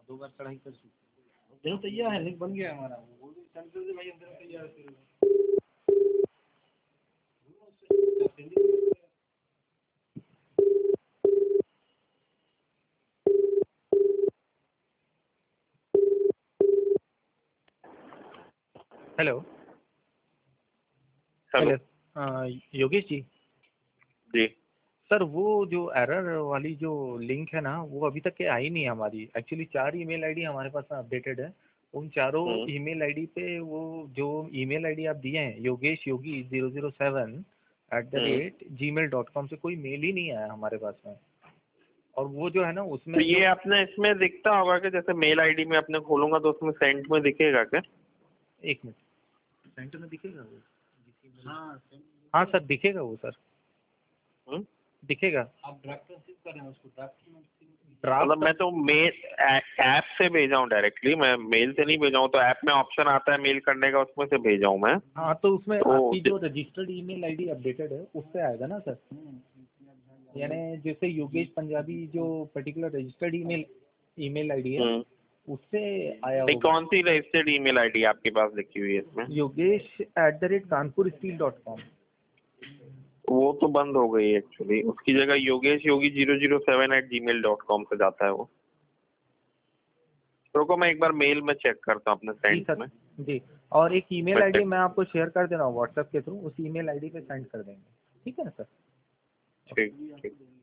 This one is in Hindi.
2 बार चढ़ाई कर चुके। चलो तैयार है, लिंक बन गया हमारा। वो भी सेंटर से भाई अंदर तैयार है। Hello hello. योगेश जी। जी सर वो जो एरर वाली जो लिंक है ना, वो अभी तक के आई नहीं है हमारी। एक्चुअली 4 ईमेल आईडी हमारे पास अपडेटेड है। उन चारों ईमेल आईडी पे वो जो ईमेल आईडी आप दिए हैं योगेश योगी 007@gmail.com से कोई मेल ही नहीं आया हमारे पास में। और वो जो है ना उसमें तो ये अपने इसमें दिखता होगा कि जैसे मेल आईडी में अपने खोलूंगा तो उसमें सेंट में दिखेगा क्या? 1 मिनट, सेंटर में दिखेगा वो? हाँ सर दिखेगा वो सर, दिखेगा। आप ड्राफ्ट रिसीव कर रहे हैं उसको? मतलब मैं तो मेल ऐप से भेजा हूँ डायरेक्टली, मैं मेल से नहीं भेजा हूँ। तो ऐप में ऑप्शन आता है मेल करने का, उसमें से भेजा हूँ मैं। हाँ तो उसमें आपकी जो रजिस्टर्ड ईमेल आईडी अपडेटेड है उससे आएगा ना सर? यानी जैसे योगेश पंजाबी जो पर्टिकुलर रजिस्टर्ड ईमेल आईडी है उससे आया होगा। कौन सी रजिस्टर्ड ईमेल आईडी आपके पास लिखी हुई है इसमें? yogesh@kanpursteel.com। वो तो बंद हो गई एक्चुअली, उसकी जगह योगेश योगी 007@gmail.com से जाता है वो। रुको मैं एक बार मेल में चेक करता हूँ अपने सेंड में। जी, और एक ईमेल आईडी मैं आपको शेयर कर दे रहा हूँ व्हाट्सएप के थ्रू, उस ईमेल आईडी पे सेंड कर देंगे। ठीक है ना सर? ठीक ठीक।